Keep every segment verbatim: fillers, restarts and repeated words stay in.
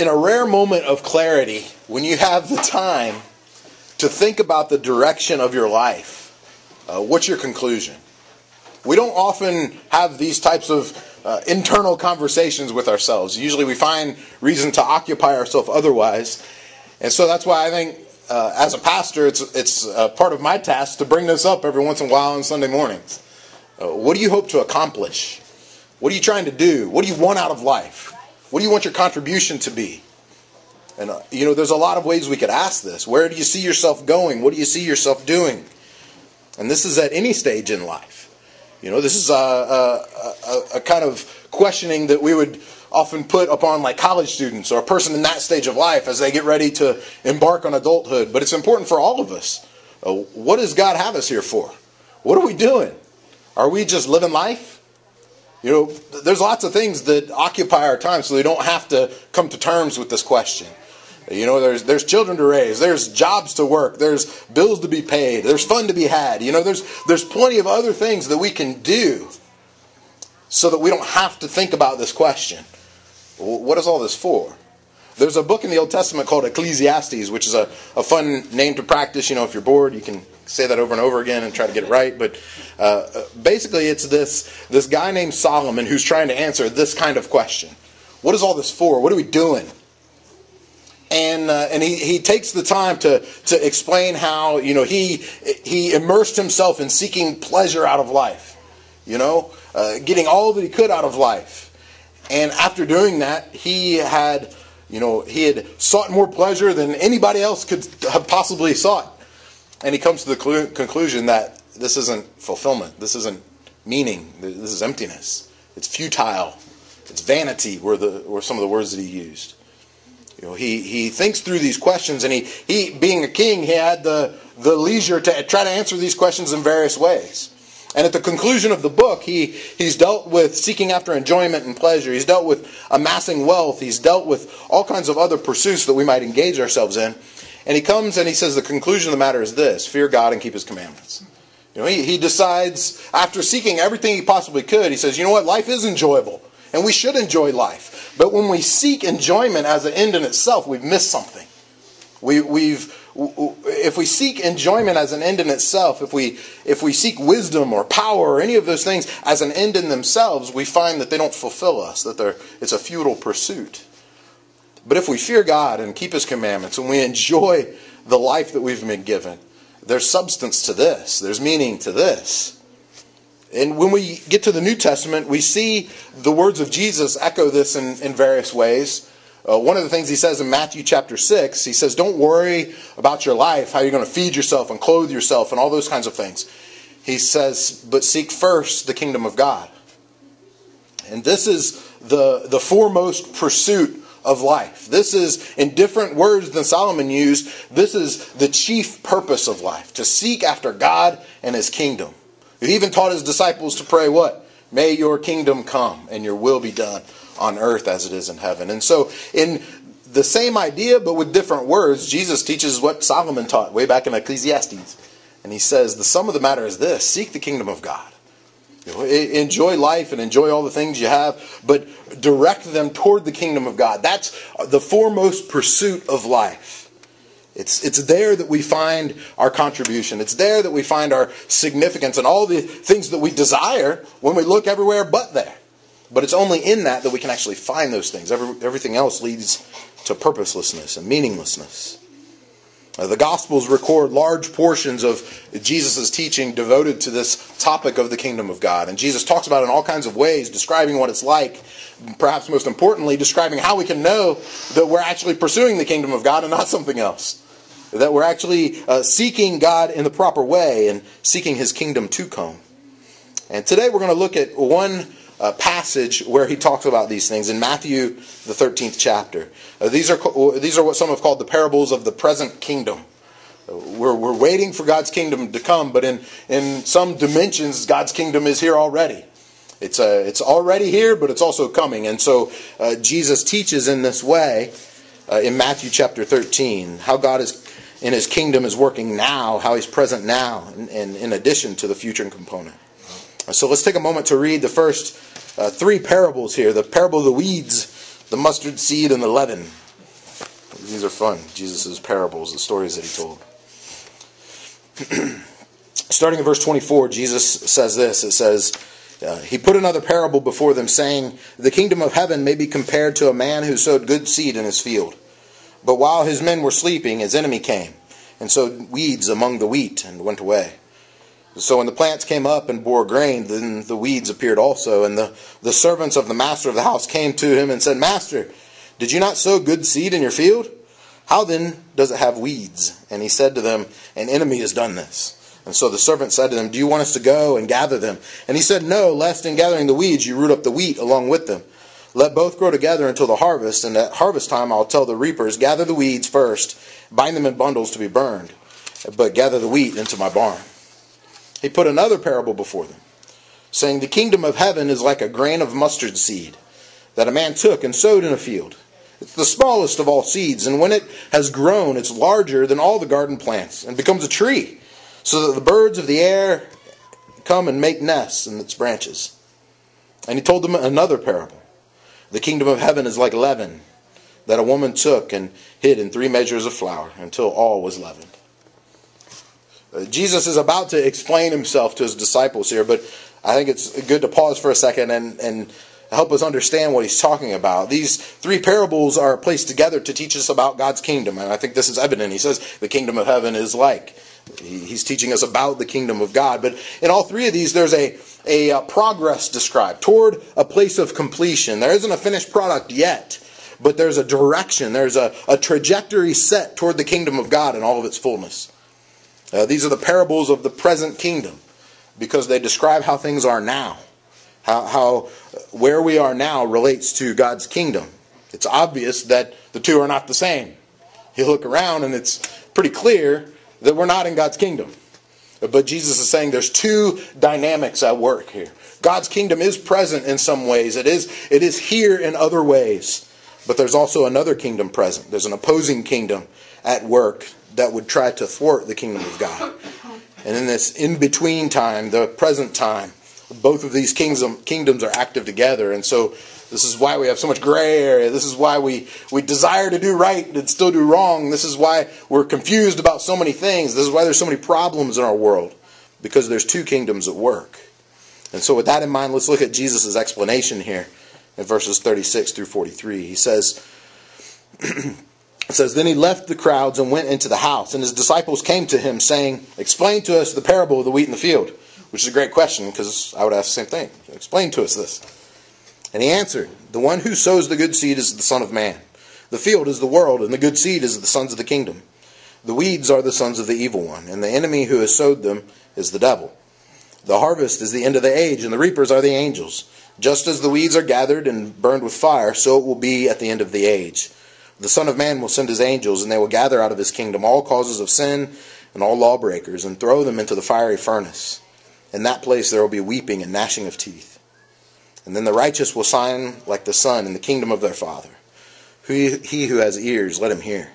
in a rare moment of clarity, when you have the time to think about the direction of your life, uh, what's your conclusion? We don't often have these types of uh, internal conversations with ourselves. Usually we find reason to occupy ourselves otherwise. And so that's why I think uh, as a pastor, it's it's uh, part of my task to bring this up every once in a while on Sunday mornings. Uh, what do you hope to accomplish? What are you trying to do? What do you want out of life? What do you want your contribution to be? And uh, you know, there's a lot of ways we could ask this. Where do you see yourself going? What do you see yourself doing? And this is at any stage in life. You know, this is a, a, a, a kind of questioning that we would often put upon like college students or a person in that stage of life as they get ready to embark on adulthood. But it's important for all of us. Uh, what does God have us here for? What are we doing? Are we just living life? You know, there's lots of things that occupy our time, so we don't have to come to terms with this question. You know, there's there's children to raise, there's jobs to work, there's bills to be paid, there's fun to be had. You know, there's there's plenty of other things that we can do so that we don't have to think about this question. What is all this for? There's a book in the Old Testament called Ecclesiastes, which is a, a fun name to practice. You know, if you're bored, you can say that over and over again and try to get it right. But uh, basically it's this, this guy named Solomon who's trying to answer this kind of question. What is all this for? What are we doing? And uh, and he, he takes the time to, to explain how, you know, he he immersed himself in seeking pleasure out of life. You know, uh, getting all that he could out of life. And after doing that, he had, you know, he had sought more pleasure than anybody else could have possibly sought. And he comes to the clu- conclusion that this isn't fulfillment. This isn't meaning. This is emptiness. It's futile. It's vanity were the were some of the words that he used. You know, he, he thinks through these questions, and he, he being a king, he had the, the leisure to try to answer these questions in various ways. And at the conclusion of the book, he, he's dealt with seeking after enjoyment and pleasure. He's dealt with amassing wealth. He's dealt with all kinds of other pursuits that we might engage ourselves in. And he comes and he says the conclusion of the matter is this: fear God and keep His commandments. You know, he, he decides, after seeking everything he possibly could, he says, you know what, life is enjoyable. And we should enjoy life. But when we seek enjoyment as an end in itself, we've missed something. We, we've, if we seek enjoyment as an end in itself, if we, if we seek wisdom or power or any of those things as an end in themselves, we find that they don't fulfill us, that they're, it's a futile pursuit. But if we fear God and keep His commandments and we enjoy the life that we've been given, there's substance to this. There's meaning to this. And when we get to the New Testament, we see the words of Jesus echo this in, in various ways. Uh, one of the things He says in Matthew chapter six, He says, don't worry about your life, how you're going to feed yourself and clothe yourself and all those kinds of things. He says, but seek first the kingdom of God. And this is the, the foremost pursuit of life. This is, in different words than Solomon used, this is the chief purpose of life, to seek after God and His kingdom. He even taught His disciples to pray what? May your kingdom come and your will be done on earth as it is in heaven. And so in the same idea but with different words, Jesus teaches what Solomon taught way back in Ecclesiastes. And he says the sum of the matter is this: seek the kingdom of God. You know, enjoy life and enjoy all the things you have, but direct them toward the kingdom of God. That's the foremost pursuit of life. It's, it's there that we find our contribution. It's there that we find our significance and all the things that we desire when we look everywhere but there. But it's only in that that we can actually find those things. Every, everything else leads to purposelessness and meaninglessness. Uh, the Gospels record large portions of Jesus' teaching devoted to this topic of the kingdom of God. And Jesus talks about it in all kinds of ways, describing what it's like. Perhaps most importantly, describing how we can know that we're actually pursuing the kingdom of God and not something else. That we're actually uh, seeking God in the proper way and seeking His kingdom to come. And today we're going to look at one uh, passage where He talks about these things in Matthew, the thirteenth chapter. Uh, these are these are what some have called the parables of the present kingdom. Uh, we're we're waiting for God's kingdom to come, but in in some dimensions, God's kingdom is here already. It's uh, it's already here, but it's also coming. And so uh, Jesus teaches in this way uh, in Matthew chapter thirteen how God is in His kingdom is working now, how He's present now, and in, in, in addition to the future component. So let's take a moment to read the first uh, three parables here. The parable of the weeds, the mustard seed, and the leaven. these are fun. Jesus' parables, the stories that he told. Starting in verse twenty-four, Jesus says this. It says, uh, he put another parable before them, saying, the kingdom of heaven may be compared to a man who sowed good seed in his field. But while his men were sleeping, his enemy came and sowed weeds among the wheat and went away. So when the plants came up and bore grain, then the weeds appeared also. And the, the servants of the master of the house came to him and said, Master, did you not sow good seed in your field? How then does it have weeds? And he said to them, an enemy has done this. And so the servant said to them, do you want us to go and gather them? And he said, no, lest in gathering the weeds you root up the wheat along with them. Let both grow together until the harvest, and at harvest time I'll tell the reapers, gather the weeds first, bind them in bundles to be burned, but gather the wheat into my barn. He put another parable before them, saying, the kingdom of heaven is like a grain of mustard seed that a man took and sowed in a field. It's the smallest of all seeds, and when it has grown, it's larger than all the garden plants, and becomes a tree, so that the birds of the air come and make nests in its branches. And he told them another parable. The kingdom of heaven is like leaven that a woman took and hid in three measures of flour until all was leavened. Uh, Jesus is about to explain himself to his disciples here, but I think it's good to pause for a second and, and help us understand what he's talking about. These three parables are placed together to teach us about God's kingdom, and I think this is evident. He says the kingdom of heaven is like. He's teaching us about the kingdom of God. But in all three of these, there's a, a, a progress described toward a place of completion. There isn't a finished product yet, but there's a direction. There's a, a trajectory set toward the kingdom of God in all of its fullness. Uh, these are the parables of the present kingdom because they describe how things are now. How, how where we are now relates to God's kingdom. It's obvious that the two are not the same. You look around and it's pretty clear that we're not in God's kingdom. But Jesus is saying there's two dynamics at work here. God's kingdom is present in some ways. It is, it is here in other ways. But there's also another kingdom present. There's an opposing kingdom at work that would try to thwart the kingdom of God. And in this in-between time, the present time, both of these kingdom, kingdoms are active together. And so this is why we have so much gray area. This is why we, we desire to do right and still do wrong. This is why we're confused about so many things. This is why there's so many problems in our world. Because there's two kingdoms at work. And so with that in mind, let's look at Jesus' explanation here in verses thirty-six through forty-three. He says, it says, then he left the crowds and went into the house. And his disciples came to him saying, explain to us the parable of the wheat in the field. Which is a great question because I would ask the same thing. Explain to us this. And he answered, the one who sows the good seed is the Son of Man. The field is the world, and the good seed is the sons of the kingdom. The weeds are the sons of the evil one, and the enemy who has sowed them is the devil. The harvest is the end of the age, and the reapers are the angels. Just as the weeds are gathered and burned with fire, so it will be at the end of the age. The Son of Man will send his angels, and they will gather out of his kingdom all causes of sin and all lawbreakers, and throw them into the fiery furnace. In that place there will be weeping and gnashing of teeth. And then the righteous will shine like the sun in the kingdom of their Father. He, he who has ears, let him hear.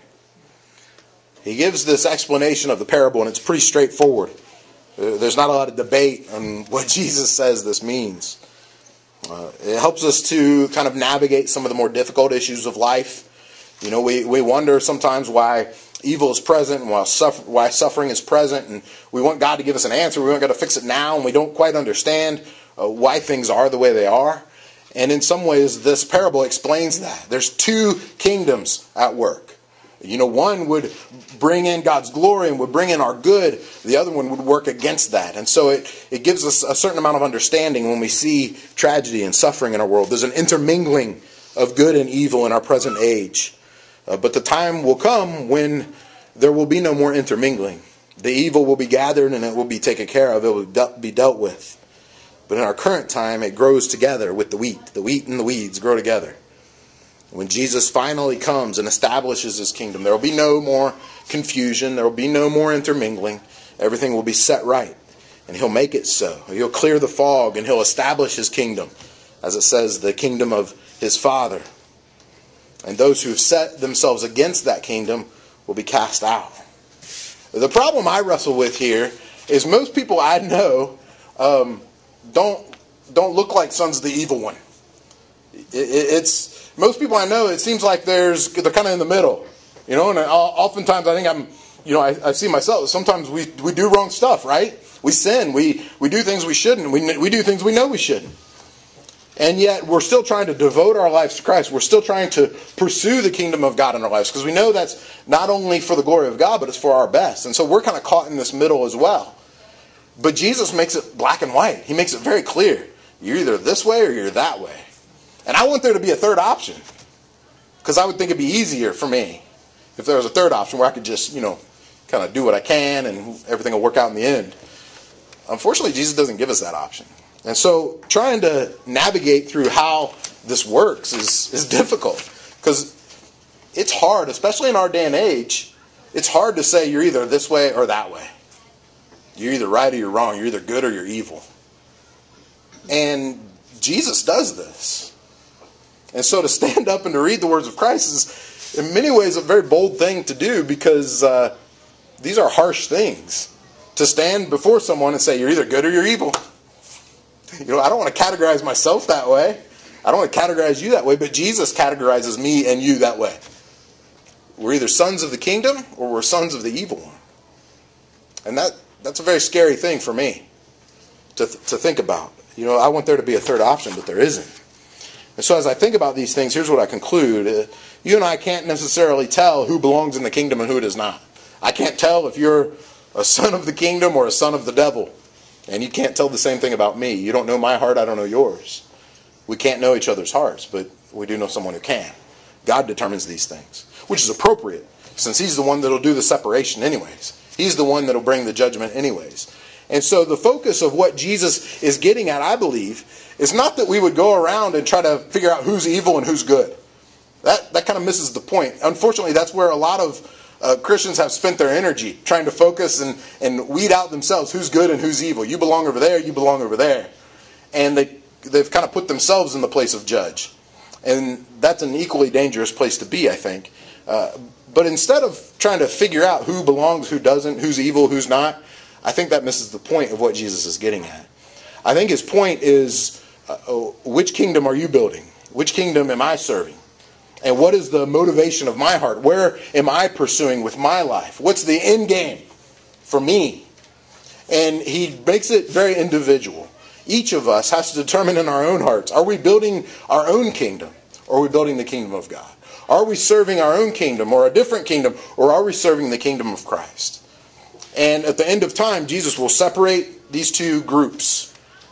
He gives this explanation of the parable, and it's pretty straightforward. There's not a lot of debate on what Jesus says this means. Uh, it helps us to kind of navigate some of the more difficult issues of life. You know, we, we wonder sometimes why evil is present and why, suffer, why suffering is present, and we want God to give us an answer. We want God to fix it now, and we don't quite understand uh, why things are the way they are. And in some ways, this parable explains that. There's two kingdoms at work. You know, one would bring in God's glory and would bring in our good. The other one would work against that. And so it, it gives us a certain amount of understanding when we see tragedy and suffering in our world. There's an intermingling of good and evil in our present age. Uh, but the time will come when there will be no more intermingling. The evil will be gathered and it will be taken care of. It will de- be dealt with. But in our current time, it grows together with the wheat. The wheat and the weeds grow together. When Jesus finally comes and establishes his kingdom, there will be no more confusion. There will be no more intermingling. Everything will be set right. And he'll make it so. He'll clear the fog and he'll establish his kingdom. As it says, the kingdom of his Father. And those who have set themselves against that kingdom will be cast out. The problem I wrestle with here is most people I know um, don't don't look like sons of the evil one. It, it, it's most people I know. It seems like there's they're kind of in the middle. You know, and oftentimes I think I'm, you know, I, I see myself. Sometimes we we do wrong stuff, right? We sin. We we do things we shouldn't. We we do things we know we shouldn't. And yet we're still trying to devote our lives to Christ. We're still trying to pursue the kingdom of God in our lives because we know that's not only for the glory of God, but it's for our best. And so we're kind of caught in this middle as well. But Jesus makes it black and white. He makes it very clear. You're either this way or you're that way. And I want there to be a third option because I would think it'd be easier for me if there was a third option where I could just, you know, kind of do what I can and everything will work out in the end. Unfortunately, Jesus doesn't give us that option. And so trying to navigate through how this works is, is difficult because it's hard, especially in our day and age. It's hard to say you're either this way or that way. You're either right or you're wrong. You're either good or you're evil. And Jesus does this. And so to stand up and to read the words of Christ is in many ways a very bold thing to do because uh, these are harsh things. To stand before someone and say you're either good or you're evil. You know, I don't want to categorize myself that way. I don't want to categorize you that way, but Jesus categorizes me and you that way. We're either sons of the kingdom or we're sons of the evil one. And that that's a very scary thing for me to, to think about. You know, I want there to be a third option, but there isn't. And so as I think about these things, here's what I conclude. Uh, you and I can't necessarily tell who belongs in the kingdom and who does not. I can't tell if you're a son of the kingdom or a son of the devil. And you can't tell the same thing about me. You don't know my heart, I don't know yours. We can't know each other's hearts, but we do know someone who can. God determines these things, which is appropriate, since He's the one that'll do the separation anyways. He's the one that'll bring the judgment anyways. And so the focus of what Jesus is getting at, I believe, is not that we would go around and try to figure out who's evil and who's good. That, that kind of misses the point. Unfortunately, that's where a lot of Uh, Christians have spent their energy trying to focus and, and weed out themselves who's good and who's evil. You belong over there, you belong over there. And they, they've kind of put themselves in the place of judge. And that's an equally dangerous place to be, I think. Uh, but instead of trying to figure out who belongs, who doesn't, who's evil, who's not, I think that misses the point of what Jesus is getting at. I think his point is, uh, which kingdom are you building? Which kingdom am I serving? And what is the motivation of my heart? Where am I pursuing with my life? What's the end game for me? And he makes it very individual. Each of us has to determine in our own hearts, are we building our own kingdom or are we building the kingdom of God? Are we serving our own kingdom or a different kingdom, or are we serving the kingdom of Christ? And at the end of time, Jesus will separate these two groups.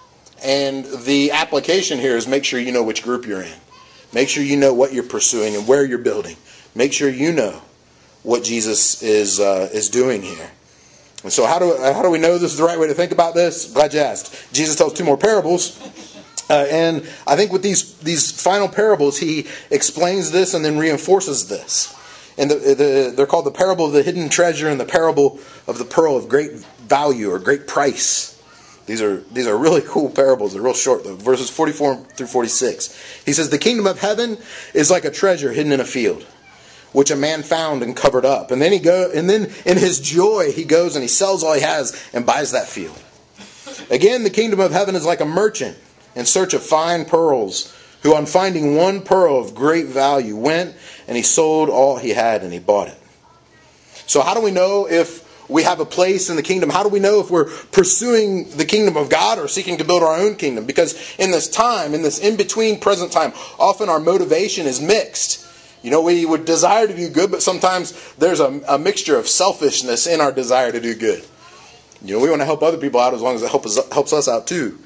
And the application here is make sure you know which group you're in. Make sure you know what you're pursuing and where you're building. Make sure you know what Jesus is uh, is doing here. And so how do how do we know this is the right way to think about this? Glad you asked. Jesus tells two more parables. Uh, and I think with these these final parables, he explains this and then reinforces this. And the, the, they're called the parable of the hidden treasure and the parable of the pearl of great value or great price. These are these are really cool parables. They're real short though. Verses forty-four through forty-six. He says, the kingdom of heaven is like a treasure hidden in a field, which a man found and covered up. And then he go and then in his joy he goes and he sells all he has and buys that field. Again, the kingdom of heaven is like a merchant in search of fine pearls, who on finding one pearl of great value went and he sold all he had and he bought it. So how do we know if we have a place in the kingdom? How do we know if we're pursuing the kingdom of God or seeking to build our own kingdom? Because in this time, in this in-between present time, often our motivation is mixed. You know, we would desire to do good, but sometimes there's a, a mixture of selfishness in our desire to do good. You know, we want to help other people out as long as it helps us, helps us out too.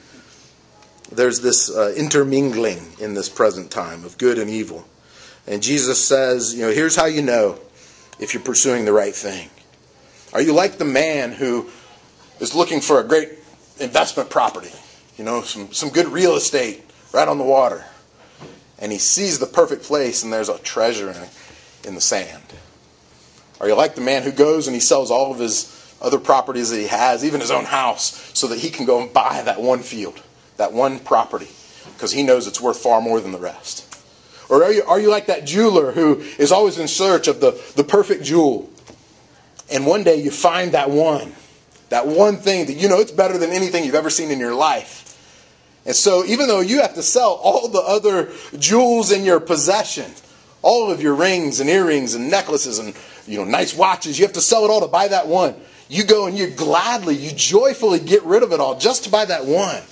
There's this uh, intermingling in this present time of good and evil. And Jesus says, you know, here's how you know if you're pursuing the right thing. Are you like the man who is looking for a great investment property? You know, some, some good real estate right on the water. And he sees the perfect place and there's a treasure in, in the sand. Are you like the man who goes and he sells all of his other properties that he has, even his own house, so that he can go and buy that one field, that one property, because he knows it's worth far more than the rest? Or are you, are you like that jeweler who is always in search of the, the perfect jewel? And one day you find that one, that one thing that you know it's better than anything you've ever seen in your life. And so even though you have to sell all the other jewels in your possession, All of your rings and earrings and necklaces and, you know, nice watches, you have to sell it all to buy that one. You go and you gladly, you joyfully get rid of it all just to buy that one.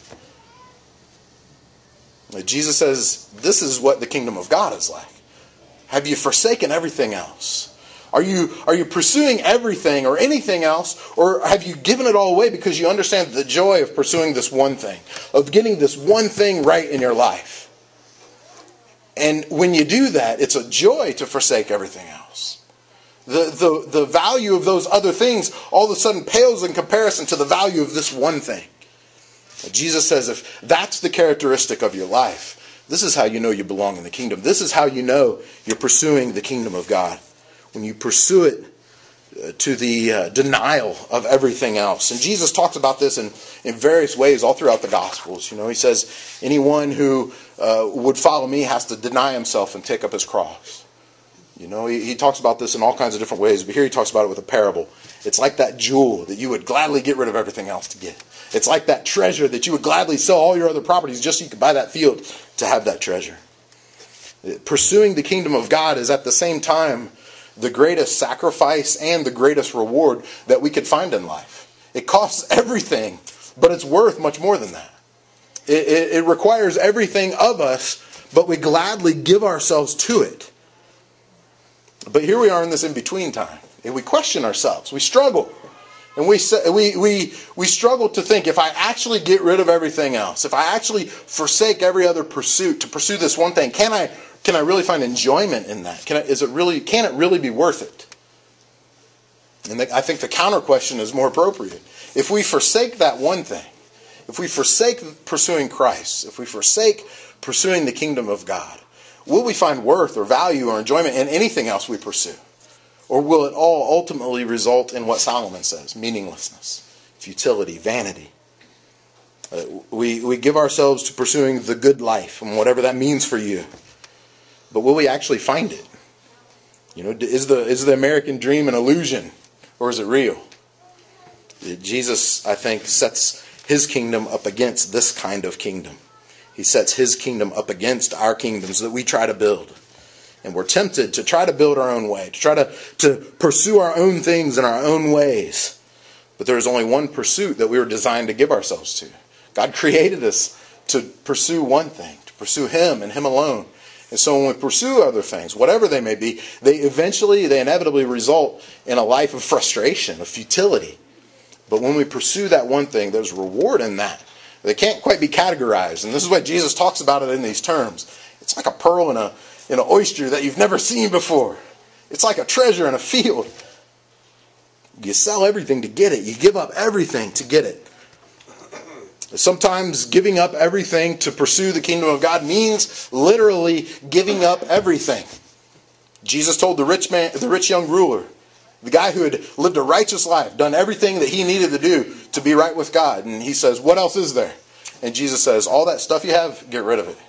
Jesus says, this is what the kingdom of God is like. Have you forsaken everything else? Are you, are you pursuing everything or anything else? Or have you given it all away because you understand the joy of pursuing this one thing, of getting this one thing right in your life? And when you do that, it's a joy to forsake everything else. The, the, the value of those other things all of a sudden pales in comparison to the value of this one thing. Jesus says if that's the characteristic of your life, this is how you know you belong in the kingdom. This is how you know you're pursuing the kingdom of God. When you pursue it uh, to the uh, denial of everything else. And Jesus talks about this in, in various ways all throughout the Gospels. You know, he says anyone who uh, would follow me has to deny himself and take up his cross. You know, he, he talks about this in all kinds of different ways, but here he talks about it with a parable. It's like that jewel that you would gladly get rid of everything else to get. It's like that treasure that you would gladly sell all your other properties just so you could buy that field to have that treasure. Pursuing the kingdom of God is at the same time the greatest sacrifice and the greatest reward that we could find in life. It costs everything, but it's worth much more than that. It, it, it requires everything of us, but we gladly give ourselves to it. But here we are in this in-between time, and we question ourselves. We struggle. And we, we, we, we struggle to think, if I actually get rid of everything else, if I actually forsake every other pursuit to pursue this one thing, can I, can I really find enjoyment in that? Can I, is it really, can it really be worth it? And the, I think the counter question is more appropriate. If we forsake that one thing, if we forsake pursuing Christ, if we forsake pursuing the kingdom of God, will we find worth or value or enjoyment in anything else we pursue? Or will it all ultimately result in what Solomon says? Meaninglessness, futility, vanity. Uh, we, we give ourselves to pursuing the good life and whatever that means for you. But will we actually find it? You know, is the, is the American dream an illusion or is it real? Jesus, I think, sets his kingdom up against this kind of kingdom. He sets his kingdom up against our kingdoms that we try to build. And we're tempted to try to build our own way, to try to, to pursue our own things in our own ways. But there is only one pursuit that we were designed to give ourselves to. God created us to pursue one thing, to pursue Him and Him alone. And so when we pursue other things, whatever they may be, they eventually, they inevitably result in a life of frustration, of futility. But when we pursue that one thing, there's reward in that. They can't quite be categorized. And this is why Jesus talks about it in these terms. It's like a pearl in a in an oyster that you've never seen before. It's like a treasure in a field. You sell everything to get it. You give up everything to get it. Sometimes giving up everything to pursue the kingdom of God means literally giving up everything. Jesus told the rich man, the rich young ruler, the guy who had lived a righteous life, done everything that he needed to do to be right with God. And he says, what else is there? And Jesus says, all that stuff you have, get rid of it.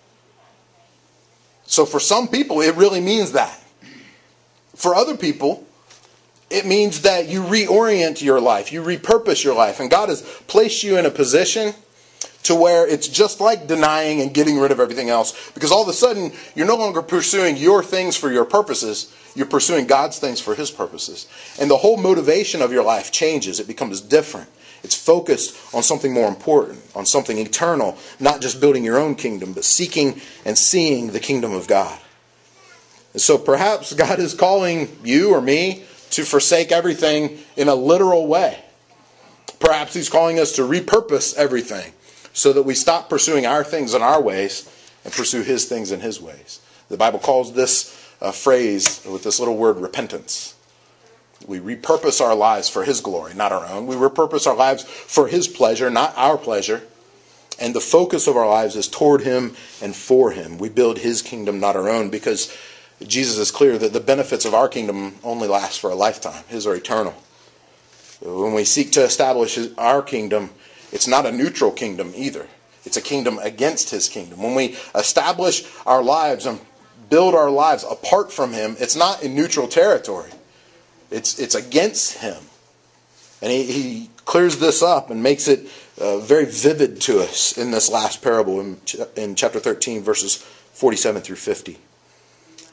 So for some people, it really means that. For other people, it means that you reorient your life. You repurpose your life. And God has placed you in a position to where it's just like denying and getting rid of everything else. Because all of a sudden, you're no longer pursuing your things for your purposes. You're pursuing God's things for His purposes. And the whole motivation of your life changes. It becomes different. It's focused on something more important, on something eternal, not just building your own kingdom, but seeking and seeing the kingdom of God. And so perhaps God is calling you or me to forsake everything in a literal way. Perhaps He's calling us to repurpose everything so that we stop pursuing our things in our ways and pursue His things in His ways. The Bible calls this uh, phrase with this little word, repentance. We repurpose our lives for His glory, not our own. We repurpose our lives for His pleasure, not our pleasure. And the focus of our lives is toward Him and for Him. We build His kingdom, not our own, because Jesus is clear that the benefits of our kingdom only last for a lifetime. His are eternal. When we seek to establish our kingdom, it's not a neutral kingdom either. It's a kingdom against His kingdom. When we establish our lives and build our lives apart from Him, it's not in neutral territory. It's it's against Him. And he, he clears this up and makes it uh, very vivid to us in this last parable in, ch- in chapter thirteen, verses forty-seven through fifty.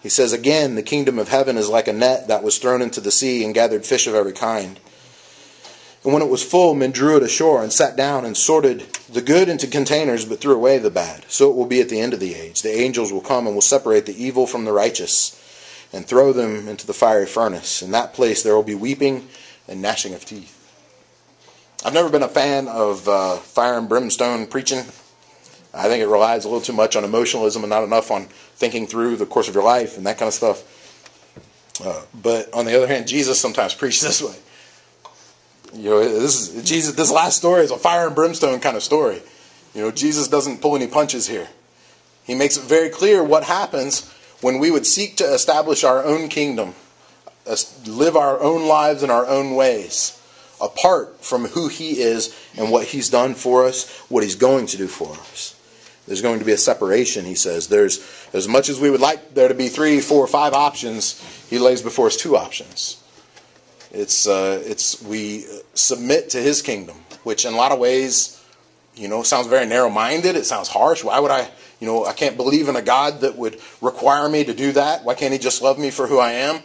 He says, again, the kingdom of heaven is like a net that was thrown into the sea and gathered fish of every kind. And when it was full, men drew it ashore and sat down and sorted the good into containers, but threw away the bad. So it will be at the end of the age. The angels will come and will separate the evil from the righteous and throw them into the fiery furnace. In that place there will be weeping and gnashing of teeth. I've never been a fan of uh, fire and brimstone preaching. I think it relies a little too much on emotionalism and not enough on thinking through the course of your life and that kind of stuff. Uh, but on the other hand, Jesus sometimes preached this way. You know, this is Jesus. This last story is a fire and brimstone kind of story. You know, Jesus doesn't pull any punches here. He makes it very clear what happens when we would seek to establish our own kingdom, live our own lives in our own ways, apart from who He is and what He's done for us, what He's going to do for us. There's going to be a separation, He says. There's as much as we would like there to be three, four, five options, He lays before us two options. It's uh, it's we submit to His kingdom, which in a lot of ways, you know, sounds very narrow-minded. It sounds harsh. Why would I, you know, I can't believe in a God that would require me to do that. Why can't He just love me for who I am?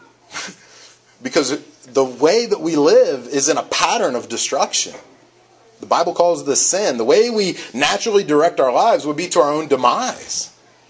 Because the way that we live is in a pattern of destruction. The Bible calls this sin. The way we naturally direct our lives would be to our own demise.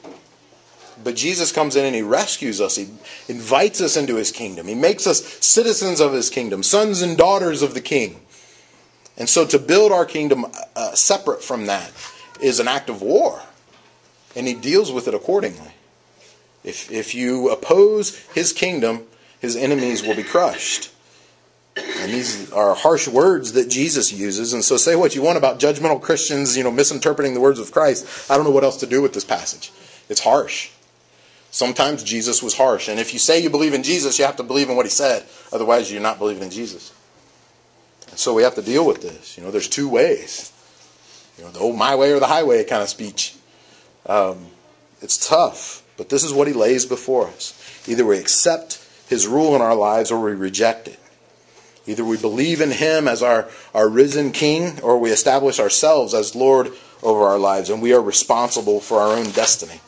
But Jesus comes in and He rescues us. He invites us into His kingdom. He makes us citizens of His kingdom, sons and daughters of the King. And so to build our kingdom uh, separate from that is an act of war. And He deals with it accordingly. If, if you oppose His kingdom, His enemies will be crushed. And these are harsh words that Jesus uses. And so say what you want about judgmental Christians, you know, misinterpreting the words of Christ. I don't know what else to do with this passage. It's harsh. Sometimes Jesus was harsh. And if you say you believe in Jesus, you have to believe in what He said. Otherwise, you're not believing in Jesus. And so we have to deal with this. You know, there's two ways. You know, the old my way or the highway kind of speech. Um, it's tough. But this is what He lays before us. Either we accept His rule in our lives or we reject it. Either we believe in Him as our, our risen King, or we establish ourselves as Lord over our lives. And we are responsible for our own destiny.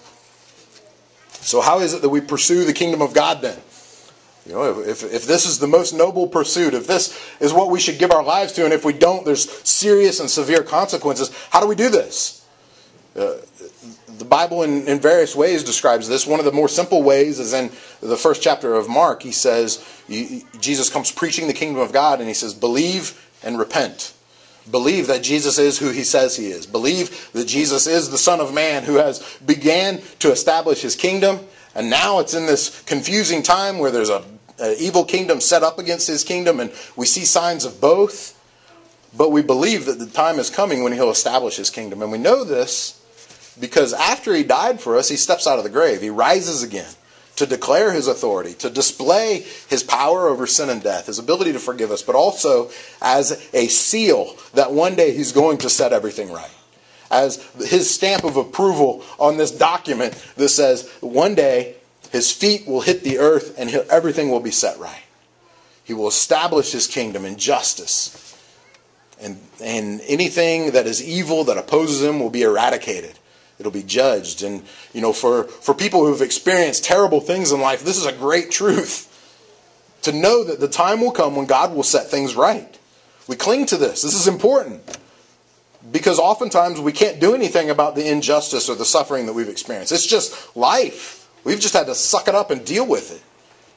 So how is it that we pursue the kingdom of God then? You know, if, if this is the most noble pursuit, if this is what we should give our lives to, and if we don't, there's serious and severe consequences, how do we do this? Uh, the Bible in, in various ways describes this. One of the more simple ways is in the first chapter of Mark. He says, Jesus comes preaching the kingdom of God, and He says, believe and repent. Believe that Jesus is who He says He is. Believe that Jesus is the Son of Man who has began to establish His kingdom. And now it's in this confusing time where there's a, an evil kingdom set up against His kingdom. And we see signs of both. But we believe that the time is coming when He'll establish His kingdom. And we know this because after He died for us, He steps out of the grave. He rises again to declare His authority, to display His power over sin and death, His ability to forgive us, but also as a seal that one day He's going to set everything right. As His stamp of approval on this document that says one day His feet will hit the earth and everything will be set right. He will establish His kingdom in justice. And, and anything that is evil that opposes Him will be eradicated. It'll be judged. And, you know, for, for people who've experienced terrible things in life, this is a great truth. To know that the time will come when God will set things right. We cling to this. This is important. Because oftentimes we can't do anything about the injustice or the suffering that we've experienced. It's just life. We've just had to suck it up and deal with it.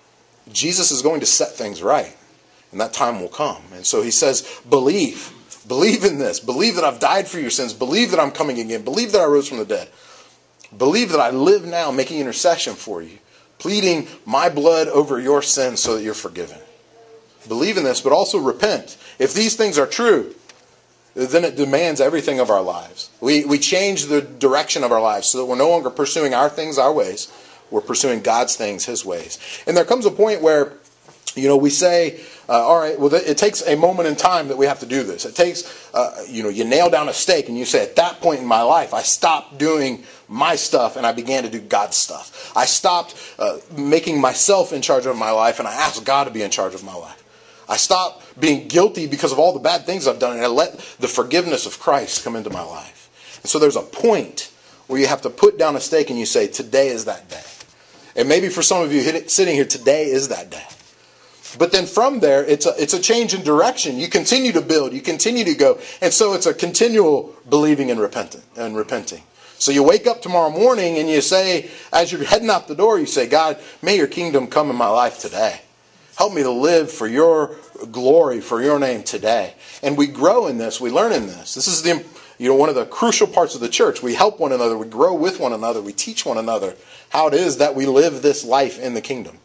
Jesus is going to set things right. And that time will come. And so He says, believe. Believe in this. Believe that I've died for your sins. Believe that I'm coming again. Believe that I rose from the dead. Believe that I live now making intercession for you. Pleading my blood over your sins so that you're forgiven. Believe in this, but also repent. If these things are true, then it demands everything of our lives. We, we change the direction of our lives so that we're no longer pursuing our things our ways. We're pursuing God's things His ways. And there comes a point where, you know, we say, uh, all right, well, it takes a moment in time that we have to do this. It takes, uh, you know, you nail down a stake and you say, at that point in my life, I stopped doing my stuff and I began to do God's stuff. I stopped uh, making myself in charge of my life and I asked God to be in charge of my life. I stopped being guilty because of all the bad things I've done and I let the forgiveness of Christ come into my life. And so there's a point where you have to put down a stake and you say, today is that day. And maybe for some of you sitting here, today is that day. But then from there, it's a, it's a change in direction. You continue to build. You continue to go. And so it's a continual believing and repenting. And repenting. So you wake up tomorrow morning and you say, as you're heading out the door, you say, God, may your kingdom come in my life today. Help me to live for your glory, for your name today. And we grow in this. We learn in this. This is the, you know, one of the crucial parts of the church. We help one another. We grow with one another. We teach one another how it is that we live this life in the kingdom.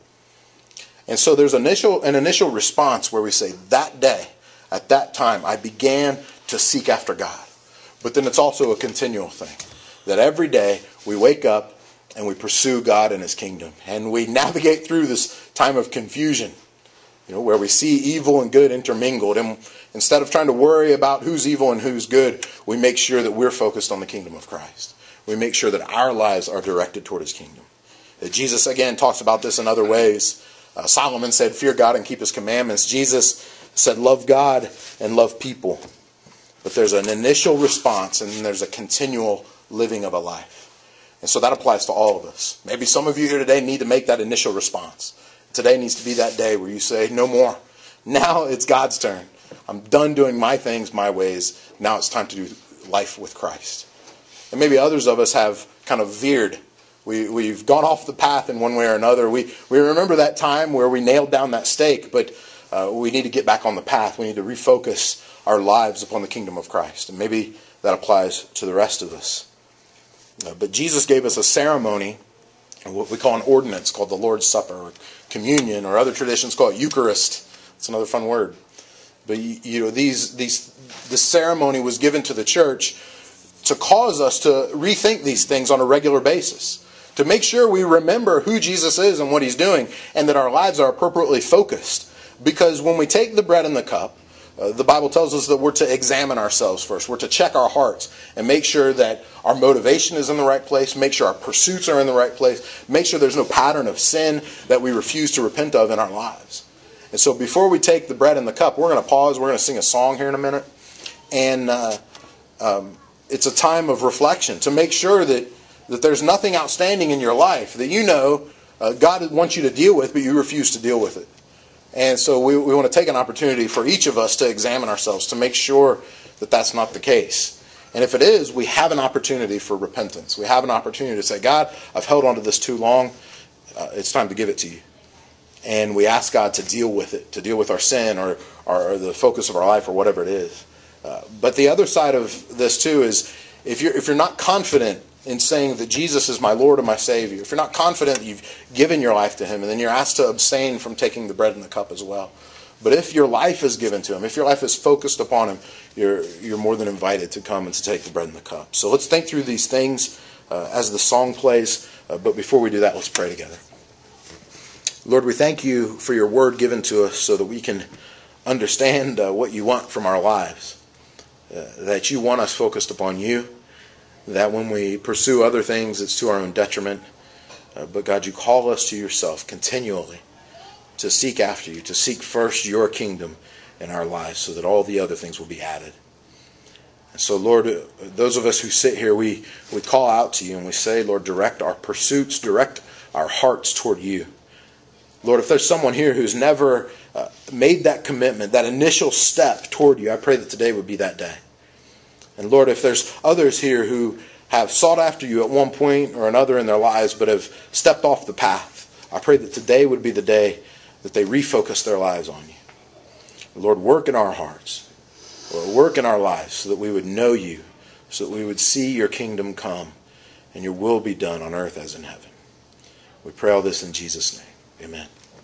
And so there's initial, an initial response where we say, that day, at that time, I began to seek after God. But then it's also a continual thing. That every day we wake up and we pursue God and His kingdom. And we navigate through this time of confusion, you know, where we see evil and good intermingled. And instead of trying to worry about who's evil and who's good, we make sure that we're focused on the kingdom of Christ. We make sure that our lives are directed toward His kingdom. Jesus, again, talks about this in other ways. Uh, Solomon said, fear God and keep His commandments. Jesus said, love God and love people. But there's an initial response and then there's a continual living of a life. And so that applies to all of us. Maybe some of you here today need to make that initial response. Today needs to be that day where you say, no more. Now it's God's turn. I'm done doing my things, my ways. Now it's time to do life with Christ. And maybe others of us have kind of veered. We, we've gone off the path in one way or another. We, we remember that time where we nailed down that stake, but uh, we need to get back on the path. We need to refocus our lives upon the kingdom of Christ. And maybe that applies to the rest of us. Uh, but Jesus gave us a ceremony, what we call an ordinance, called the Lord's Supper, or communion, or other traditions call it Eucharist. It's another fun word. But you know, these these this ceremony was given to the church to cause us to rethink these things on a regular basis. To make sure we remember who Jesus is and what He's doing, and that our lives are appropriately focused. Because when we take the bread and the cup, uh, the Bible tells us that we're to examine ourselves first. We're to check our hearts and make sure that our motivation is in the right place, make sure our pursuits are in the right place, make sure there's no pattern of sin that we refuse to repent of in our lives. And so before we take the bread and the cup, we're going to pause. We're going to sing a song here in a minute. And uh, um, it's a time of reflection to make sure that that there's nothing outstanding in your life that you know uh, God wants you to deal with, but you refuse to deal with it. And so we, we want to take an opportunity for each of us to examine ourselves, to make sure that that's not the case. And if it is, we have an opportunity for repentance. We have an opportunity to say, God, I've held on to this too long. Uh, it's time to give it to you. And we ask God to deal with it, to deal with our sin or, or the focus of our life or whatever it is. Uh, but the other side of this too is if you're, if you're not confident in saying that Jesus is my Lord and my Savior, if you're not confident that you've given your life to Him, and then you're asked to abstain from taking the bread and the cup as well. But if your life is given to Him, if your life is focused upon Him, you're, you're more than invited to come and to take the bread and the cup. So let's think through these things uh, as the song plays. Uh, but before we do that, let's pray together. Lord, we thank You for Your word given to us so that we can understand uh, what You want from our lives. Uh, that You want us focused upon You. That when we pursue other things, it's to our own detriment. Uh, but God, You call us to Yourself continually to seek after You, to seek first Your kingdom in our lives so that all the other things will be added. And so, Lord, uh, those of us who sit here, we, we call out to You and we say, Lord, direct our pursuits, direct our hearts toward You. Lord, if there's someone here who's never uh, made that commitment, that initial step toward You, I pray that today would be that day. And Lord, if there's others here who have sought after You at one point or another in their lives but have stepped off the path, I pray that today would be the day that they refocus their lives on You. Lord, work in our hearts, or work in our lives so that we would know You, so that we would see Your kingdom come and Your will be done on earth as in heaven. We pray all this in Jesus' name. Amen.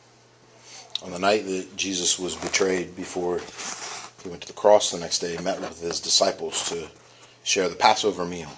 On the night that Jesus was betrayed before He went to the cross the next day, He met with His disciples to share the Passover meal.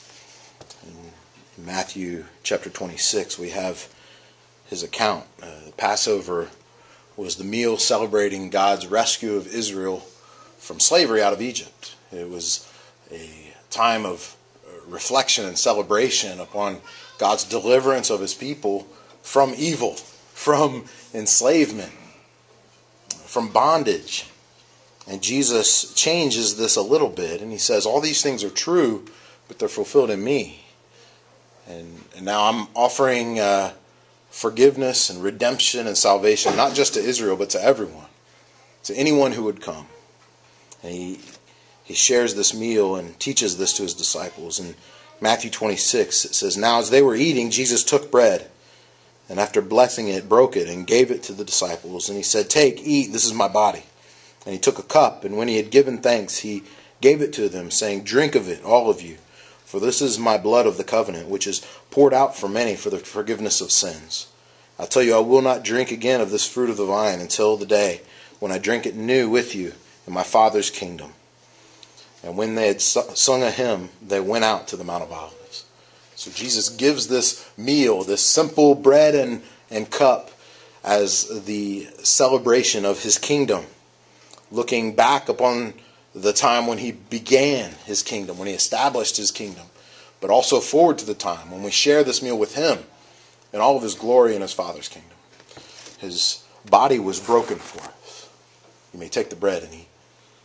In Matthew chapter twenty-six, we have His account. Uh, the Passover was the meal celebrating God's rescue of Israel from slavery out of Egypt. It was a time of reflection and celebration upon God's deliverance of His people from evil, from enslavement, from bondage. And Jesus changes this a little bit, and He says, all these things are true, but they're fulfilled in Me. And, and now I'm offering uh, forgiveness and redemption and salvation, not just to Israel, but to everyone, to anyone who would come. And he, he shares this meal and teaches this to his disciples. In Matthew twenty-six, it says, "Now as they were eating, Jesus took bread, and after blessing it, broke it, and gave it to the disciples. And he said, 'Take, eat, this is my body.' And he took a cup, and when he had given thanks, he gave it to them, saying, 'Drink of it, all of you, for this is my blood of the covenant, which is poured out for many for the forgiveness of sins. I tell you, I will not drink again of this fruit of the vine until the day when I drink it new with you in my Father's kingdom.' And when they had sung a hymn, they went out to the Mount of Olives." So Jesus gives this meal, this simple bread and, and cup, as the celebration of his kingdom, looking back upon the time when he began his kingdom, when he established his kingdom, but also forward to the time when we share this meal with him in all of his glory in his Father's kingdom. His body was broken for us. You may take the bread and eat.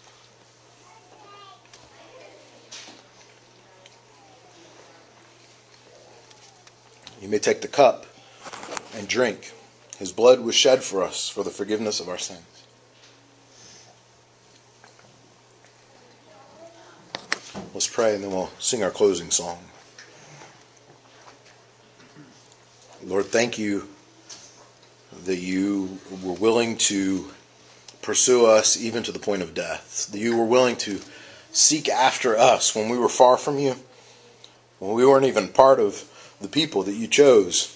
You may take the cup and drink. His blood was shed for us for the forgiveness of our sins. Let's pray and then we'll sing our closing song. Lord, thank you that you were willing to pursue us even to the point of death. That you were willing to seek after us when we were far from you, when we weren't even part of the people that you chose.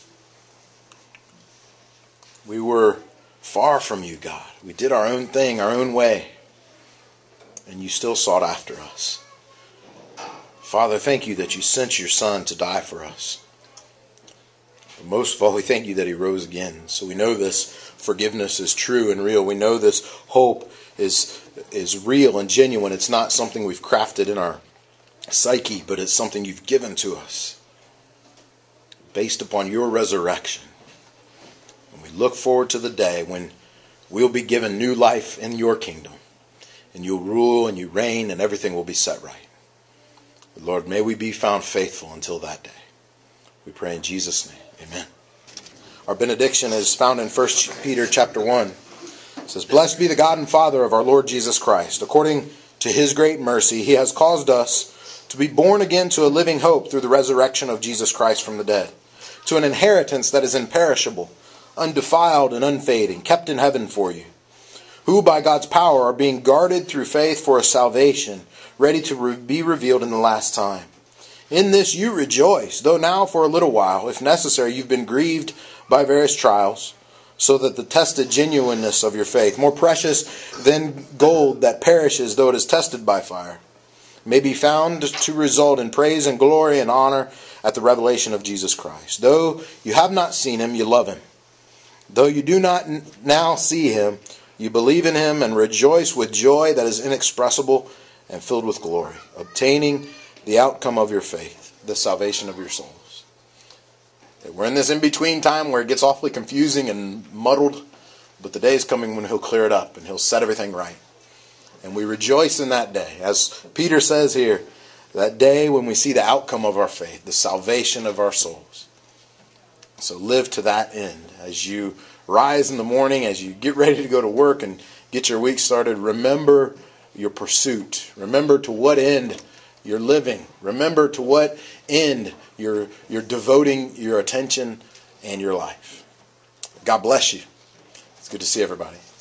We were far from you, God. We did our own thing, our own way, and you still sought after us. Father, thank you that you sent your Son to die for us. But most of all, we thank you that he rose again. So we know this forgiveness is true and real. We know this hope is, is real and genuine. It's not something we've crafted in our psyche, but it's something you've given to us based upon your resurrection. And we look forward to the day when we'll be given new life in your kingdom, and you'll rule and you reign and everything will be set right. Lord, may we be found faithful until that day. We pray in Jesus' name. Amen. Our benediction is found in First Peter chapter one. It says, "Blessed be the God and Father of our Lord Jesus Christ. According to his great mercy, he has caused us to be born again to a living hope through the resurrection of Jesus Christ from the dead, to an inheritance that is imperishable, undefiled and unfading, kept in heaven for you, who by God's power are being guarded through faith for a salvation ready to re- be revealed in the last time. In this you rejoice, though now for a little while, if necessary, you've been grieved by various trials, so that the tested genuineness of your faith, more precious than gold that perishes though it is tested by fire, may be found to result in praise and glory and honor at the revelation of Jesus Christ. Though you have not seen him, you love him. Though you do not now see him, you believe in him and rejoice with joy that is inexpressible and filled with glory, obtaining the outcome of your faith, the salvation of your souls." We're in this in-between time where it gets awfully confusing and muddled, but the day is coming when he'll clear it up and he'll set everything right. And we rejoice in that day. As Peter says here, that day when we see the outcome of our faith, the salvation of our souls. So live to that end. As you rise in the morning, as you get ready to go to work and get your week started, remember your pursuit. Remember to what end you're living. Remember to what end you're, you're devoting your attention and your life. God bless you. It's good to see everybody.